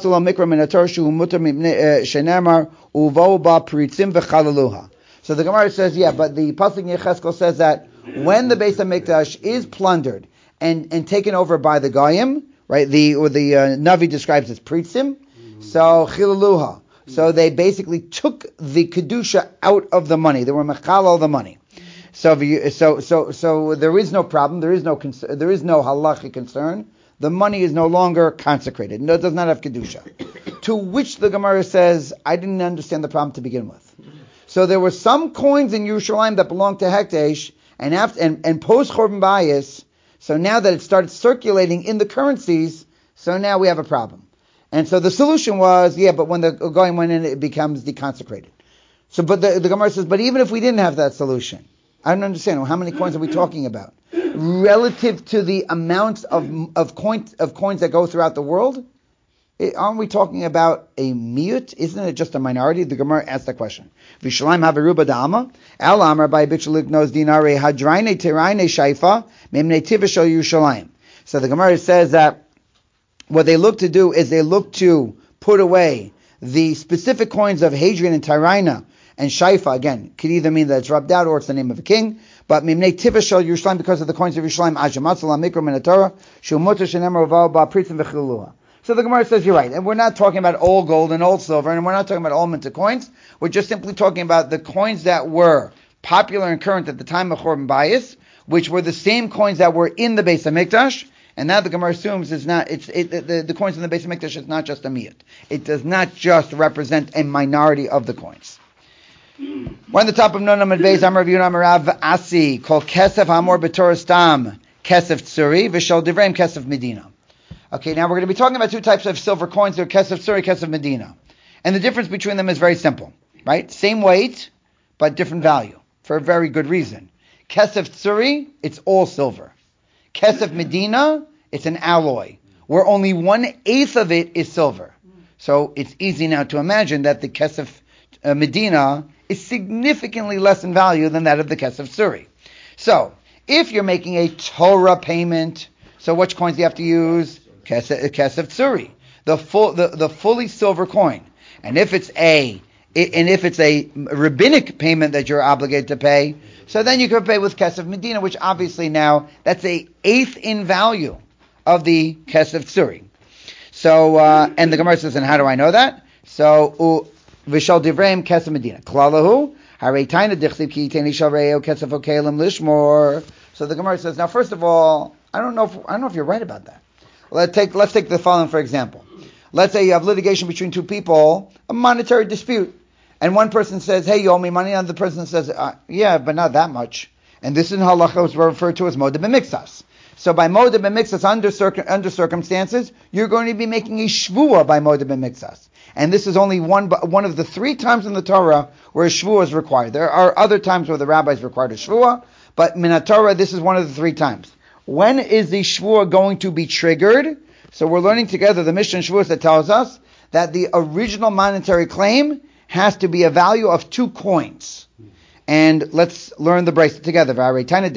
[SPEAKER 1] Gemara says, yeah, but the Pasuk in Yecheskel says that when the Beis HaMikdash is plundered and, and taken over by the Goyim, right, the or the uh, Navi describes as Pritzim, so Chilaluha. So they basically took the Kedusha out of the money. They were mechal the money. So, so, so, so there is no problem. There is no, there is no halachic concern. The money is no longer consecrated. No, it does not have Kedusha. To which the Gemara says, I didn't understand the problem to begin with. So there were some coins in Yerushalayim that belonged to Hekdesh, and after and, and post Chorban Bayis, so now that it started circulating in the currencies, so now we have a problem. And so the solution was, yeah, but when the going went in, it becomes deconsecrated. So, but the, the Gemara says, but even if we didn't have that solution, I don't understand. How many coins are we talking about? Relative to the amounts of of coins of coins that go throughout the world, it, aren't we talking about a miut? Isn't it just a minority? The Gemara asked that question. V'shalayim haveruba da'ama el amar by b'chalik nos dinare hadraine tiraine shaifa memnei tivishal Yerushalayim. So the Gemara says that what they look to do is they look to put away the specific coins of Hadrian and Tyrina and Shaifa. Again, could either mean that it's rubbed out or it's the name of a king. But Mimnei Tivashal Yerushalayim, because of the coins of Yerushalayim, Ajamatzal Mikra Minatorah, Shumotar Shenemar Oval Ba Pritzim V'Chiluha. So the Gemara says you're right, and we're not talking about old gold and old silver, and we're not talking about all minted coins. We're just simply talking about the coins that were popular and current at the time of Chorban Bayis, which were the same coins that were in the Beis HaMikdash. And now the Gemara assumes it's not. It's it, the, the coins in the Beis HaMikdash is not just a miyut. It does not just represent a minority of the coins. We're on the top of Nunam Advez Amar Yuna Amarav Asi called Kesef Amor B'Torah Stam Kesef Tzuri V'Shal Divrei Kesef Medina. Okay, now we're going to be talking about two types of silver coins. They're Kesef Tzuri, Kesef Medina, and the difference between them is very simple, right? Same weight, but different value for a very good reason. Kesef Tzuri, it's all silver. Kesef Medina, It's an alloy, where only one-eighth of it is silver. So it's easy now to imagine that the Kesef uh, Medina is significantly less in value than that of the Kesef Suri. So, if you're making a Torah payment, so which coins do you have to use? Kesef, Kesef Suri, the full, the, the fully silver coin. And if it's a, and if it's a rabbinic payment that you're obligated to pay, so then you can pay with Kesef Medina, which obviously now, that's a eighth in value of the Kesef Suri. So, uh, and the Gemara says, and how do I know that? So, Vishal Divreim Kesef Medina. Klalahu, Harei Taina Dichsiv Ki Yiteni Shal Re'eo Kesef Okelim Lishmor. So the Gemara says, now first of all, I don't know if, I don't know if you're right about that. Let's take, let's take the following for example. Let's say you have litigation between two people, a monetary dispute. And one person says, hey, you owe me money. And the other person says, uh, yeah, but not that much. And this in halacha is referred to as modeh b'mixas. So by modeh b'mixas, under, circ- under circumstances, you're going to be making a shvuah by modeh b'mixas. And this is only one one of the three times in the Torah where a shvuah is required. There are other times where the rabbis required a shvuah, but min Torah, this is one of the three times. When is the shvuah going to be triggered? So we're learning together the Mishnah Shavuos that tells us that the original monetary claim has to be a value of two coins. And let's learn the bracelet together. The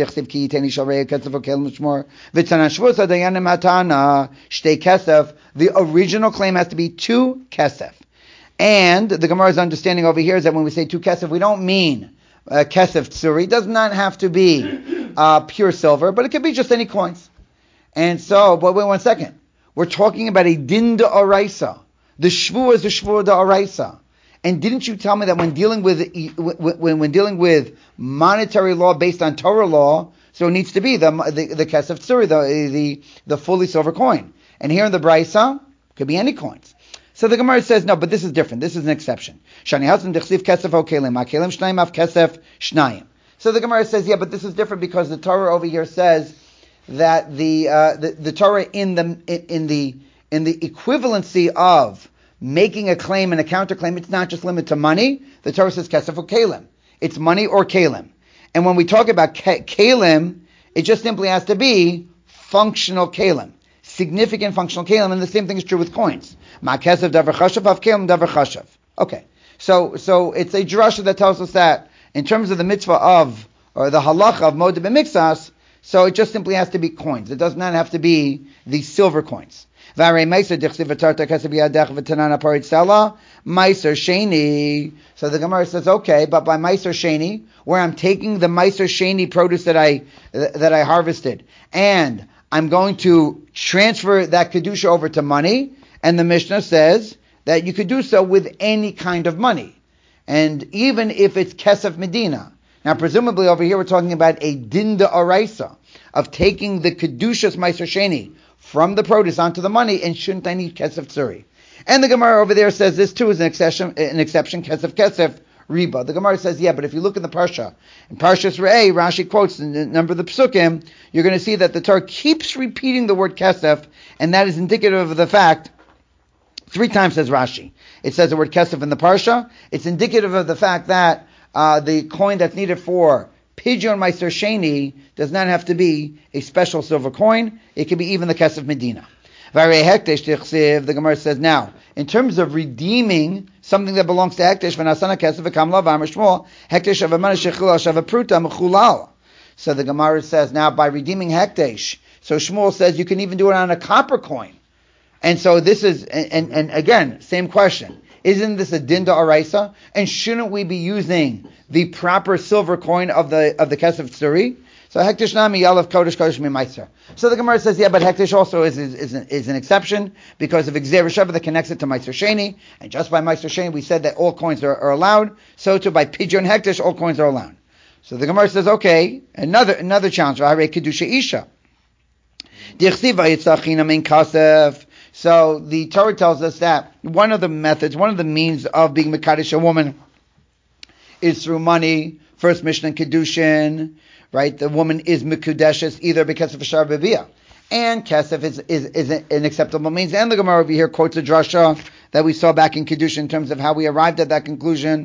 [SPEAKER 1] original claim has to be two kesef. And the Gemara's understanding over here is that when we say two kesef, we don't mean uh, kesef tsuri. It does not have to be uh, pure silver, but it could be just any coins. And so, but wait one second. We're talking about a din de oraisa. The shvuah is a shvuah de oraisa. And didn't you tell me that when dealing with when, when dealing with monetary law based on Torah law, so it needs to be the the, the kesef tsuri, the, the the fully silver coin. And here in the Braisa, could be any coins. So the Gemara says, no, but this is different. This is an exception. Shani hasan dechsiv kesef okelim, akelim shnayim af kesef shnayim. So the Gemara says, yeah, but this is different because the Torah over here says that the uh, the, the Torah in the in the in the equivalency of making a claim and a counterclaim, it's not just limited to money. The Torah says kesef or kalim. It's money or kalim. And when we talk about ka- kalim, it just simply has to be functional kalim, significant functional kalim, and the same thing is true with coins. Ma kesef davar chashav, av kalim davar chashav. Okay, so so it's a drasha that tells us that in terms of the mitzvah of or the halacha of modeh b'mixas, so it just simply has to be coins. It does not have to be the silver coins. So the Gemara says, okay, but by Meiser Sheni, where I'm taking the Meiser Sheni produce that I that I harvested, and I'm going to transfer that kedusha over to money, and the Mishnah says that you could do so with any kind of money, and even if it's Kesef Medina. Now, presumably over here we're talking about a din de oraisa of taking the kedushas Meiser Sheni from the produce onto the money, and shouldn't I need kesef tsuri? And the Gemara over there says this too is an exception, an exception, kesef kesef riba. The Gemara says, yeah, but if you look in the Parsha, in Parshas Re'eh, Rashi quotes in the number of the Psukim, you're going to see that the Torah keeps repeating the word kesef, and that is indicative of the fact, three times says Rashi, it says the word kesef in the Parsha, it's indicative of the fact that uh, the coin that's needed for Pidyon Meiser Sheni does not have to be a special silver coin. It could be even the Kesef Medina. The Gemara says, now, in terms of redeeming something that belongs to Hekdesh, so the Gemara says, now, by redeeming Hekdesh, so Shmuel says you can even do it on a copper coin. And so this is, and, and, and again, same question. Isn't this a din da'araisa? And shouldn't we be using the proper silver coin of the of the kesef tsuri? So hektish nami yalav kodesh kodesh mimaiser. So the Gemara says, yeah, but hektish also is is, is, an, is an exception because of Gzeir Sheva that connects it to meiser sheni, and just by meiser sheni we said that all coins are, are allowed. So too by pidyon hektish all coins are allowed. So the Gemara says, okay, another another challenge. V'harei kedusha isha. Dichsiva yitzachina min kasef. So the Torah tells us that one of the methods, one of the means of being Mekadesh a woman is through money. First Mishnah in Kedushin, right? The woman is Mekudeshes either because of a Shar B'Biyah. And Kesef is, is, is an acceptable means. And the Gemara over here quotes a drasha that we saw back in Kedushin in terms of how we arrived at that conclusion.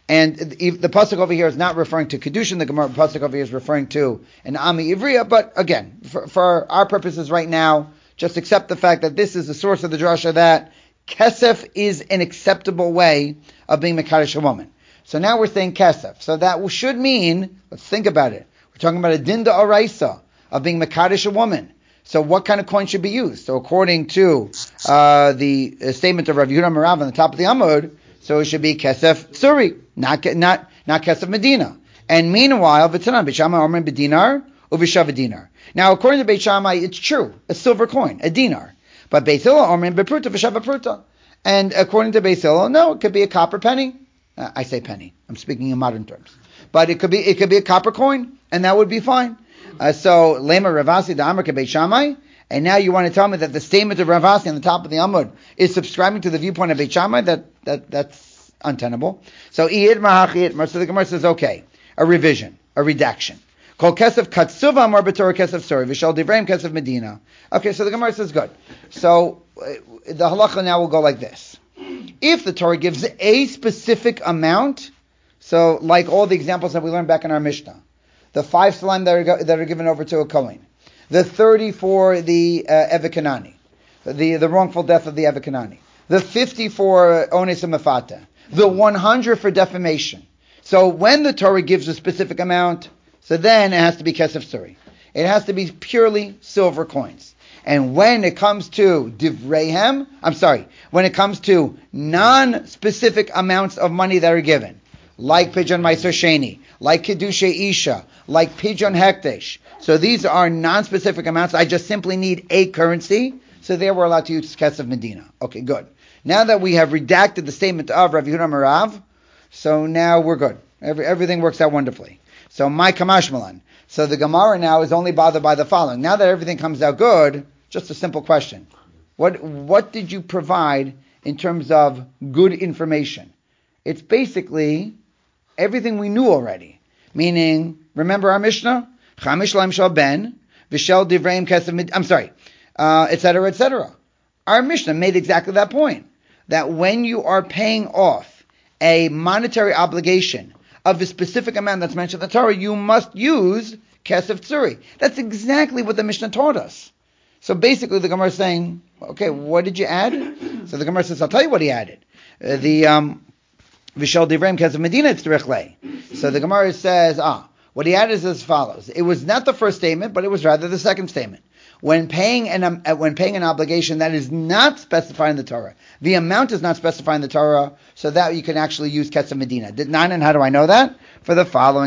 [SPEAKER 1] And the, the pasuk over here is not referring to kedushin. The Gemara pasuk over here is referring to an ami ivriya. But again, for, for our purposes right now, just accept the fact that this is the source of the drasha that kesef is an acceptable way of being mekadosh a woman. So now we're saying kesef. So that should mean, let's think about it. We're talking about a dinda araisa of being mekadosh a woman. So what kind of coin should be used? So according to uh, the uh, statement of Rav Yehuda Marav on the top of the Amud, so it should be kesef tsuri, not not not kesef medina. And meanwhile, v'tanan Beit Shammai omrim b'dinar u'v'shav dinar. Now according to Beit Shammai, it's true, a silver coin, a dinar. But Beit Hillel omrim b'pruta v'shav pruta. And according to Beit Hillel, no, it could be a copper penny. Uh, I say penny. I'm speaking in modern terms. But it could be it could be a copper coin, and that would be fine. Uh, so Lema Ravasi the Amr Beit Shammai, and now you want to tell me that the statement of Ravasi on the top of the Amud is subscribing to the viewpoint of Beit Shammai? That that that's untenable. So Iyid Mahachit, so the Gemara says, okay, a revision, a redaction. Kol Kesef Katsuva Amar B'Torah Kesef Sori V'Shal Divrei Kesef Medina. Okay, so the Gemara says good. So uh, the halacha now will go like this: if the Torah gives a specific amount, so like all the examples that we learned back in our Mishnah. The five salam that are, that are given over to a Kohen. The thirty for the uh, Eved Kanani. The, the wrongful death of the Eved Kanani. The fifty for Ones Mefata. The one hundred for defamation. So when the Torah gives a specific amount, so then it has to be Kesef Suri. It has to be purely silver coins. And when it comes to Divreihem, I'm sorry, when it comes to non-specific amounts of money that are given, like Pidyon Meiser Sheni, like Kedusha Isha, like Pidyon Hekdesh. So these are non-specific amounts. I just simply need a currency. So there we're allowed to use Kesef Medina. Okay, good. Now that we have redacted the statement of Rav Yehuda Marav, so now we're good. Every, everything works out wonderfully. So my Kamashmalan. So the Gemara now is only bothered by the following. Now that everything comes out good, just a simple question. What what did you provide in terms of good information? It's basically everything we knew already. Meaning, remember our Mishnah? Chamish laim shal ben, v'shel divreim kesef, I'm sorry, uh, et cetera, et cetera. Our Mishnah made exactly that point. That when you are paying off a monetary obligation of a specific amount that's mentioned in the Torah, you must use kesef tzuri. That's exactly what the Mishnah taught us. So basically the Gemara is saying, okay, what did you add? So the Gemara says, I'll tell you what he added. Uh, the, um, Vishal Divrei Kesef Medina, it's Direchle. So the Gemara says, ah, what he added is as follows. It was not the first statement, but it was rather the second statement. When paying an um, when paying an obligation that is not specified in the Torah, the amount is not specified in the Torah, so that you can actually use Kesef Medina. Did nine, and how do I know that? For the following.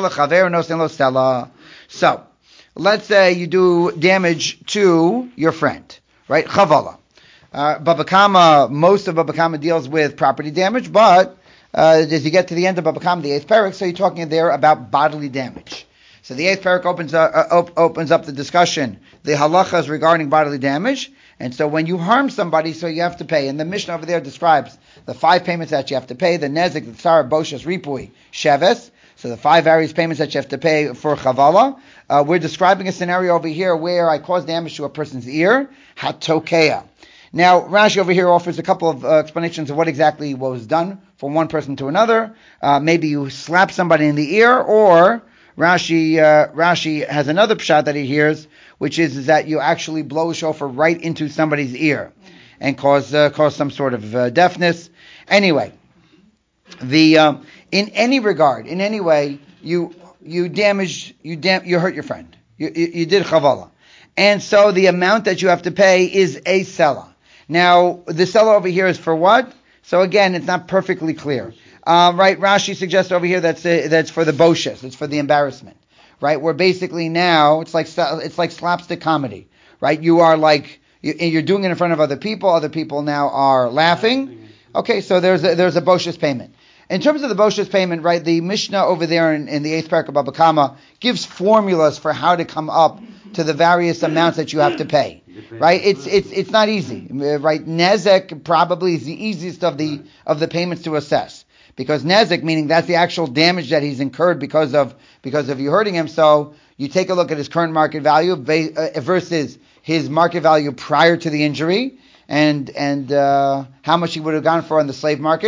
[SPEAKER 1] So, let's say you do damage to your friend, right? Chavala. Uh, Baba Kama, most of Baba Kama deals with property damage, but Uh, as you get to the end of Baba Kama, the eighth parak, so you're talking there about bodily damage. So the eighth parak opens up, uh, op- opens up the discussion, the halachas regarding bodily damage. And so when you harm somebody, so you have to pay. And the Mishnah over there describes the five payments that you have to pay, the nezik, the tsar, boshes, ripui, sheves. So the five various payments that you have to pay for chavala. Uh, we're describing a scenario over here where I cause damage to a person's ear, hatokea. Now, Rashi over here offers a couple of uh, explanations of what exactly was done from one person to another. Uh, maybe you slap somebody in the ear, or Rashi uh, Rashi has another pshat that he hears, which is, is that you actually blow a shofar right into somebody's ear and cause uh, cause some sort of uh, deafness. Anyway, the um, in any regard, in any way, you you damage you dam- you hurt your friend. You, you, you did chavala, and so the amount that you have to pay is a selah. Now, the selah over here is for what? So again, it's not perfectly clear. Uh, right, Rashi suggests over here that's uh, that's for the boshes, it's for the embarrassment. Right, where basically now it's like it's like slapstick comedy. Right, you are like you're doing it in front of other people. Other people now are laughing. Okay, so there's a, there's a boshes payment. In terms of the boshes payment, right, the Mishnah over there in, in the eighth parak of Baba Kama gives formulas for how to come up to the various amounts that you have to pay. Right? It's it's it's not easy. Right? Nezek probably is the easiest of the of the payments to assess. Because nezek, meaning that's the actual damage that he's incurred because of because of you hurting him. So you take a look at his current market value versus his market value prior to the injury, and and uh, how much he would have gone for on the slave market.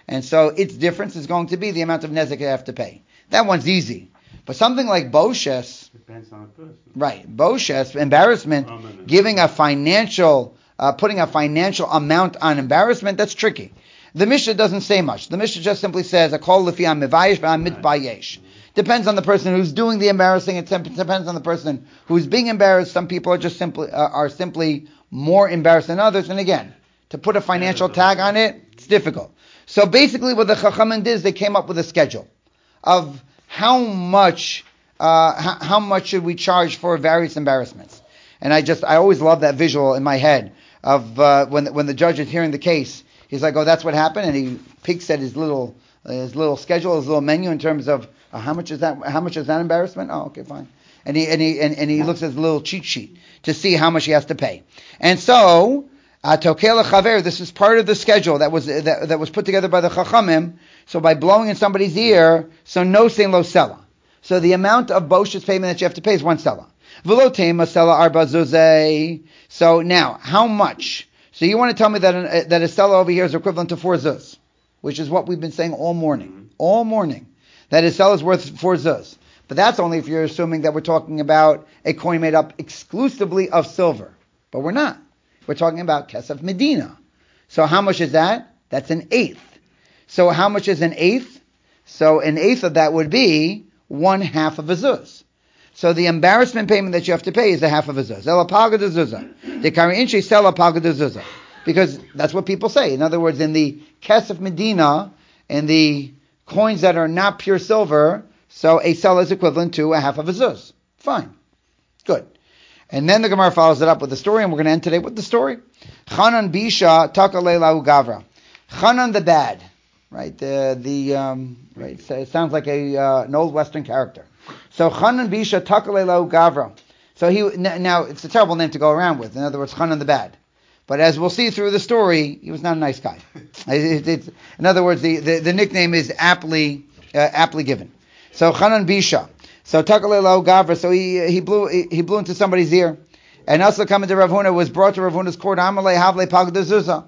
[SPEAKER 1] And so its difference is going to be the amount of nezek you have to pay. That one's easy. But something like boshes,
[SPEAKER 5] depends on the person.
[SPEAKER 1] Right, boshes, embarrassment,
[SPEAKER 5] Permanent.
[SPEAKER 1] giving a financial, uh, putting a financial amount on embarrassment, that's tricky. The Mishnah doesn't say much. The Mishnah just simply says, "Akol lefi ha'mevayesh v'ha'mitbayesh." Depends on the person who's doing the embarrassing. It depends on the person who's being embarrassed. Some people are just simply uh, are simply more embarrassed than others. And again, to put a financial tag on it, it's difficult. So basically, what the Chachamim did is they came up with a schedule of how much uh, how, how much should we charge for various embarrassments. And I just I always love that visual in my head of uh, when when the judge is hearing the case. He's like, oh, that's what happened, and he peeks at his little uh, his little schedule, his little menu in terms of uh, how much is that how much is that embarrassment? Oh, okay, fine. And he and he and, and he looks at his little cheat sheet to see how much he has to pay. And so, Tokel Chaver, this is part of the schedule that was that, that was put together by the Chachamim. So by blowing in somebody's ear, so no sein lo sela. So the amount of boshes payment that you have to pay is one sela. V'lo tema sela arba zuzei. So now, how much? So you want to tell me that a, that a sela over here is equivalent to four zuz, which is what we've been saying all morning, mm-hmm. all morning, that a sela is worth four zuz. But that's only if you're assuming that we're talking about a coin made up exclusively of silver. But we're not. We're talking about kesef medina. So how much is that? That's an eighth. So how much is an eighth? So an eighth of that would be one half of a zuz. So the embarrassment payment that you have to pay is a half of a zuz. Ela paga de zuzah. The kari inchi sela paga de zuzah. Because that's what people say. In other words, in the kesef medina, in the coins that are not pure silver, so a sela is equivalent to a half of a zuz. Fine. Good. And then the Gemara follows it up with the story, and we're going to end today with the story. Chanan bisha takalei lahu gavra. Chanan the bad, right? The the um, right. So it sounds like a uh, an old Western character. So Chanan bisha takalei lahu gavra. So he n- now it's a terrible name to go around with. In other words, Chanan the bad. But as we'll see through the story, he was not a nice guy. it, it, in other words, the, the, the nickname is aptly uh, aptly given. So Chanan bisha. So takalei lahu gavra. So he he blew he, he blew into somebody's ear. And also coming to Rav Huna, was brought to Rav Huna's court. Amalei havlei pag de zuzah.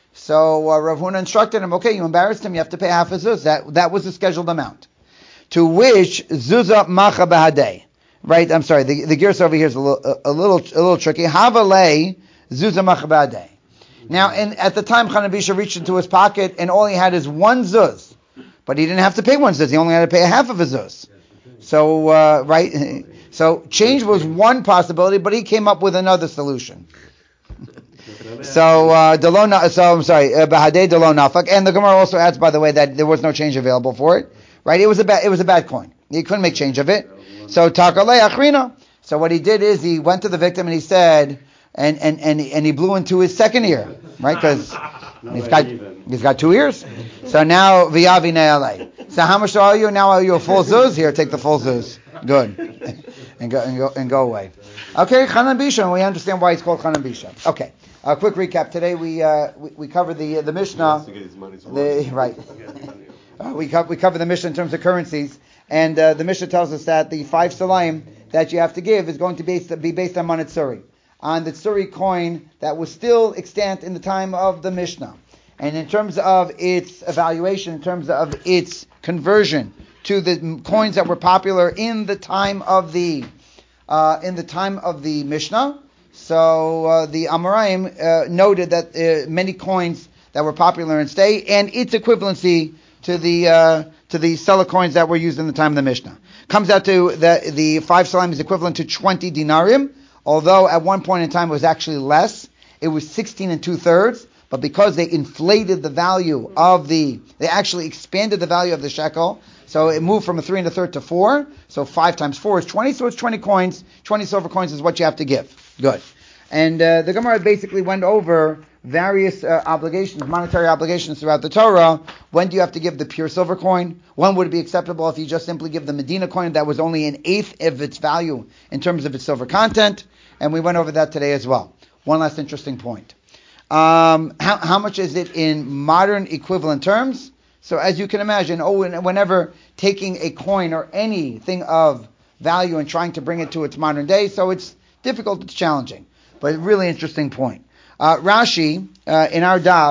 [SPEAKER 1] So uh, Rav Huna instructed him, okay, you embarrassed him, you have to pay half a zuz. That that was the scheduled amount. To which zuzah macha bahadei. Right, I'm sorry, the, the gears over here is a little a, a little a little tricky. Havalei zuzah macha bahadei. Now, and at the time, Chanan bisha reached into his pocket, and all he had is one zuz. But he didn't have to pay one zuz, he only had to pay a half of a zuz. So, uh, right, so change was one possibility, but he came up with another solution. So, uh, Delon, so I'm sorry, Bahadei Delon Nafak, and the Gemara also adds, by the way, that there was no change available for it, right? It was a bad, it was a bad coin. He couldn't make change of it. So, Takalei Achrina. So what he did is he went to the victim and he said, and and and, and he blew into his second ear, right? Because he's got he's got two ears. So now Viyavi Ne'alei. So how much are you? Now are you a full zuz? Here, take the full zuz. Good. and go and go and go away. Okay, Chanan bisha. We understand why it's called Chanan bisha. Okay. A quick recap. Today we uh, we, we covered the uh, the Mishnah. The, right. Uh, we co- we cover the Mishnah in terms of currencies, and uh, the Mishnah tells us that the five salayim that you have to give is going to be, be based on Manetzuri, on the Tsuri coin that was still extant in the time of the Mishnah. And in terms of its evaluation, in terms of its conversion to the coins that were popular in the time of the uh, in the time of the Mishnah, so uh, the Amoraim uh, noted that uh, many coins that were popular in stay and its equivalency to the uh, to the Sela coins that were used in the time of the Mishnah comes out to the the five salayim is equivalent to twenty dinarim. Although at one point in time it was actually less, it was sixteen and two thirds. But because they inflated the value of the, they actually expanded the value of the shekel, so it moved from a three and a third to four. So five times four is twenty, so it's twenty coins. twenty silver coins is what you have to give. Good. And uh, the Gemara basically went over various uh, obligations, monetary obligations throughout the Torah. When do you have to give the pure silver coin? When would it be acceptable if you just simply give the Medina coin that was only an eighth of its value in terms of its silver content? And we went over that today as well. One last interesting point. Um, how, how much is it in modern equivalent terms? So as you can imagine, oh, whenever taking a coin or anything of value and trying to bring it to its modern day, so it's difficult, it's challenging. But a really interesting point. Uh, Rashi, uh, in our daf,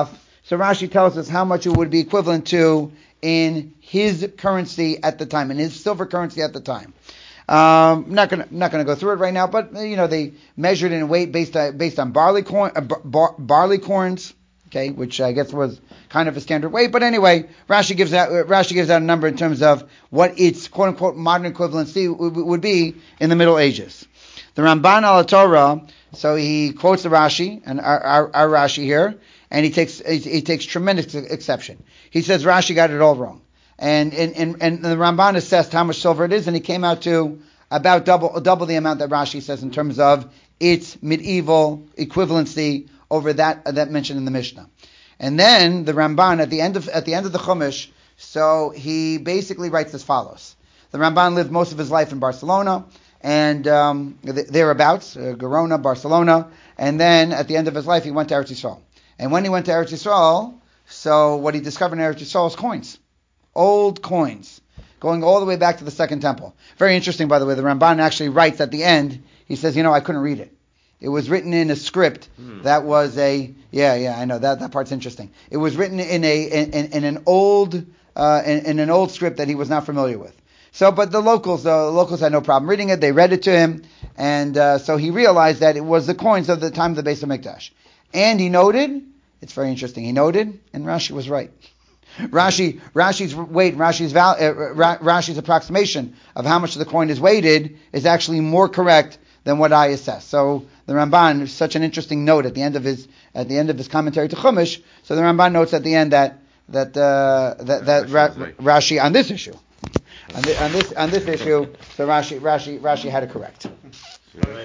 [SPEAKER 1] So Rashi tells us how much it would be equivalent to in his currency at the time, in his silver currency at the time. Um, I'm not gonna not gonna go through it right now, but you know they measured in weight based on, based on barley corn uh, bar, barley corns, okay, which I guess was kind of a standard weight. But anyway, Rashi gives out uh, Rashi gives out a number in terms of what its quote unquote modern equivalency would, would be in the Middle Ages. The Ramban al Torah, so he quotes the Rashi and our, our, our Rashi here, and he takes he, he takes tremendous exception. He says Rashi got it all wrong. And, and, and, and the Ramban assessed how much silver it is, and he came out to about double double the amount that Rashi says in terms of its medieval equivalency over that that mentioned in the Mishnah. And then the Ramban at the end of at the end of the Chumash, so he basically writes as follows: the Ramban lived most of his life in Barcelona and um, thereabouts, uh, Gerona, Barcelona, and then at the end of his life he went to Eretz Yisrael. And when he went to Eretz Yisrael, so what he discovered in Eretz Yisrael is coins. Old coins, going all the way back to the Second Temple. Very interesting, by the way. The Ramban actually writes at the end, he says, you know, I couldn't read it. It was written in a script hmm. that was a, yeah, yeah, I know, that, that part's interesting. It was written in a in, in, in an old uh, in, in an old script that he was not familiar with. So, but the locals, the locals had no problem reading it. They read it to him, and uh, so he realized that it was the coins of the time of the Beis HaMikdash. And he noted, it's very interesting, he noted, and Rashi was right. Rashi, Rashi's weight, Rashi's val, uh, Rashi's approximation of how much the coin is weighted is actually more correct than what I assess. So the Ramban is such an interesting note at the end of his at the end of his commentary to Chumash. So the Ramban notes at the end that that uh, that, that Ra, Rashi on this issue, on, the, on this on this issue, so Rashi Rashi Rashi had it correct.